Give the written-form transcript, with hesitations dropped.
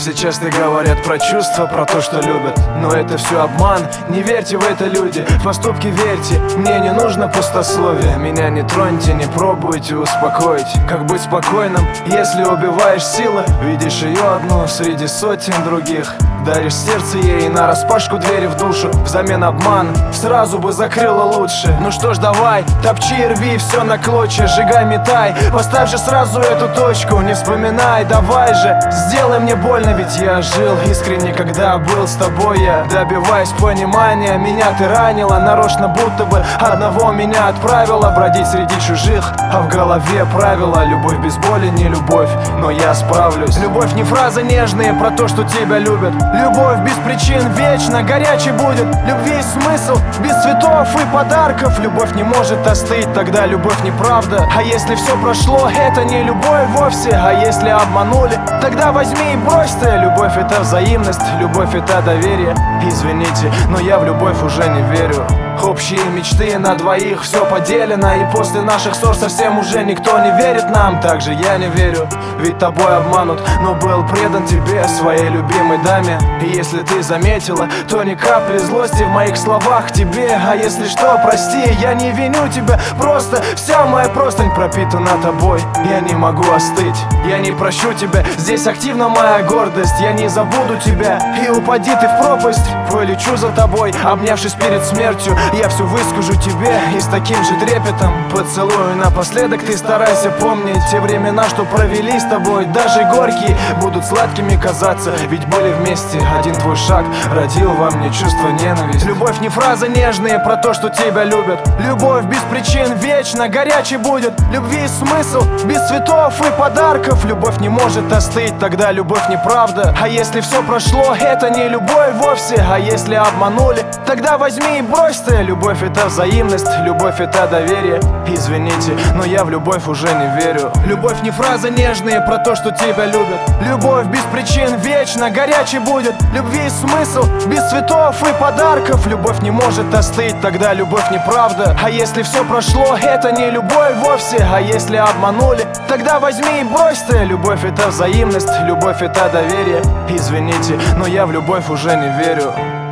Все часто говорят про чувства, про то, что любят, но это все обман, не верьте в это, люди. В поступки верьте, мне не нужно пустословие. Меня не троньте, не пробуйте успокоить. Как быть спокойным, если убиваешь силы? Видишь ее одну среди сотен других, даришь сердце ей нараспашку двери в душу. Взамен обман сразу бы закрыла лучше. Ну что ж, давай, топчи и рви все на клочья, сжигай, метай, поставь же сразу эту точку. Не вспоминай, давай же, сделай мне больно, ведь я жил искренне, когда был с тобой. Я добиваюсь понимания, меня ты ранила нарочно, будто бы одного меня отправила бродить среди чужих, а в голове правила: любовь без боли не любовь, но я справлюсь. Любовь не фразы нежные про то, что тебя любят. Любовь без причин вечно горячей будет. Любви смысл без цветов и подарков. Любовь не может остыть, тогда любовь неправда. А если все прошло, это не любовь вовсе. А если обманули, тогда возьми и брось ты. Любовь это взаимность, любовь это доверие. Извините, но я в любовь уже не верю. Общие мечты на двоих, все поделено. И после наших ссор совсем уже никто не верит нам. Также я не верю, ведь тобой обманут, но был предан тебе, своей любимой даме. И если ты заметила, то ни капли злости в моих словах к тебе. А если что, прости, я не виню тебя, просто вся моя простынь пропитана тобой. Я не могу остыть, я не прощу тебя, здесь активна моя гордость. Я не забуду тебя, и упади ты в пропасть, полечу за тобой, обнявшись перед смертью. Я все выскажу тебе и с таким же трепетом поцелую напоследок. Ты старайся помнить те времена, что провели с тобой. Даже горькие будут сладкими казаться, ведь были вместе. Один твой шаг родил во мне чувство ненависти. Любовь не фразы нежные про то, что тебя любят. Любовь без причин вечно горячей будет. Любви смысл без цветов и подарков. Любовь не может остыть, тогда любовь неправда. А если все прошло, это не любовь вовсе. А если обманули, тогда возьми и брось ты. Любовь это взаимность, любовь это доверие. Извините, но я в любовь уже не верю. Любовь не фразы нежные про то, что тебя любят. Любовь без причин вечно горячей будет. Любви смысл без цветов и подарков. Любовь не может остыть, тогда любовь неправда. А если все прошло, это не любовь вовсе. А если обманули, тогда возьми и брось ты. Любовь это взаимность, любовь это доверие. Извините, но я в любовь уже не верю.